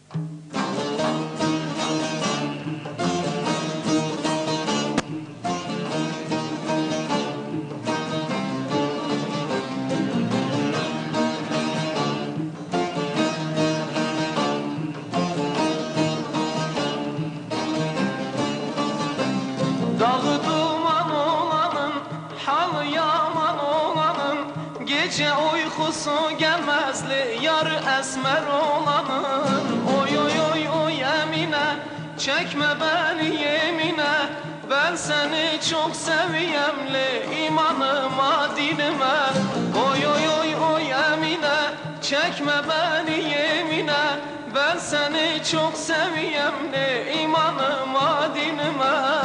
Dağı duman olanın, halı yaman olanın, gece uykusu gelmezli yarı esmer olanın. Oy oy oy oy Emine, çekme beni yemine, ben seni çok seviyemli imanıma dinime. Oy oy oy oy Emine, çekme beni yemine, ben seni çok seviyemli imanıma dinime.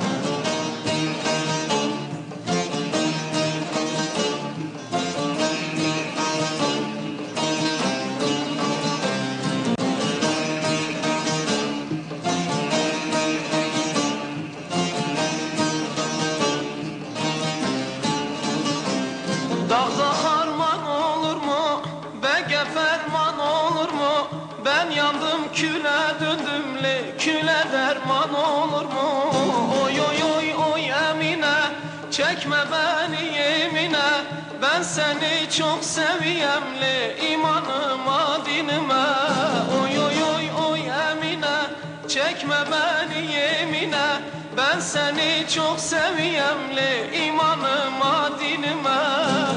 Dağda harman olur mu? Bege ferman olur mu? Ben yandım küle döndümle, küle derman olur mu? Oy oy oy oy Emine, çekme beni yemine, ben seni çok seviyemli imanıma dinime. Oy oy oy oy Emine, çekme beni yemine, ben seni çok seviyemli imanıma dinime.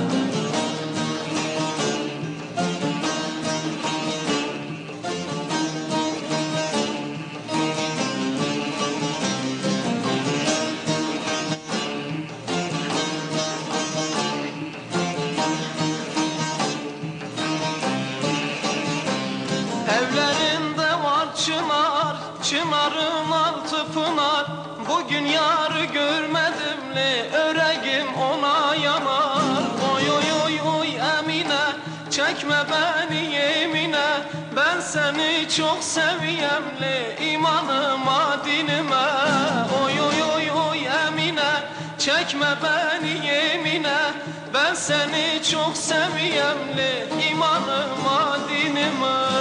Evlerinde var çınar, çınarın altı pınar. Bugün yarı görmedimli, öregim ona yanar. Oy oy oy oy Emine, çekme beni yemine, ben seni çok seviyemli imanıma dinime. Oy oy oy oy Emine, çekme beni yemine, ben seni çok seviyemli imanıma dinime.